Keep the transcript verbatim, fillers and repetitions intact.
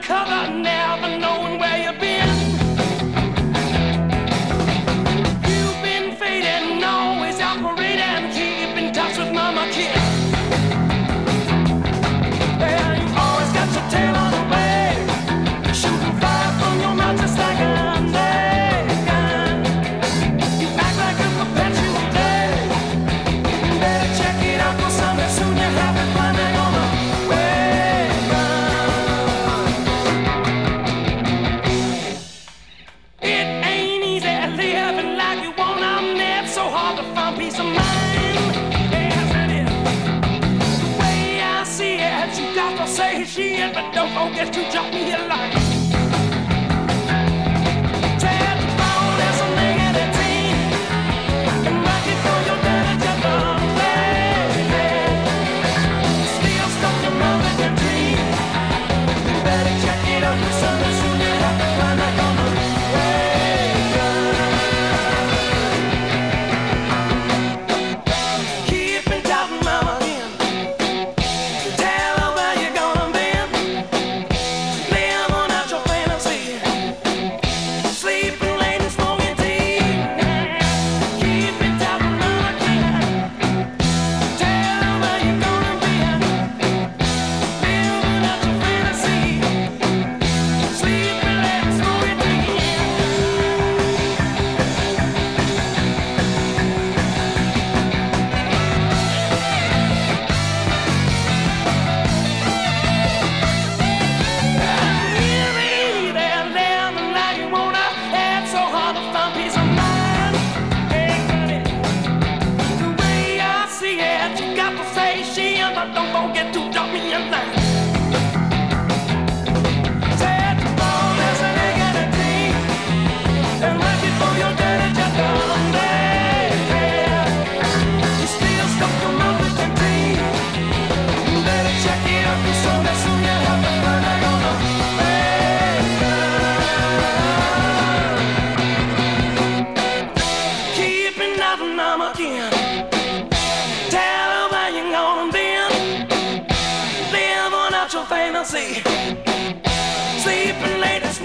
cover, never knowing where you've been. You've been fading, always operating, keep in touch with mama kid. Yeah, you always got your tail on the way, shooting fire from your mouth just like a gun. You act like a perpetual day. You better check it out for something soon. You have it climbing on the way. It ain't easy living like you want. I'm there, it's so hard to find peace of mind. Yes, it is. The way I see it, you got to say shit, but don't forget to drop me a line. Tell the phone there's a negative team, and rock it for your daddy just don't play. Still stuck your mother can dream. You better check it out for something soon. You have to find out on the way. Keep in touch, mama. Tell her where you're gonna be. Live on out your fantasy. Sleeping late and smoking tea. Keep in touch, mama. Tell her where you're gonna be. Living out your fantasy. Sleeping late and smoking tea. Really, they're living like you wanna. It's so hard to find peace of mind. Hey, honey, the way I see it, you got to say she, but don't forget to drop me a line. Said the phone is a negative thing, and like it for your daddy just don't play. You still stuck your mouth with your teeth. You better check it out, 'cause so that soon you'll have to find out on the way. Keeping nothing, mama again. Tell her where you're gonna be. Live on out your fantasy. Sleeping late and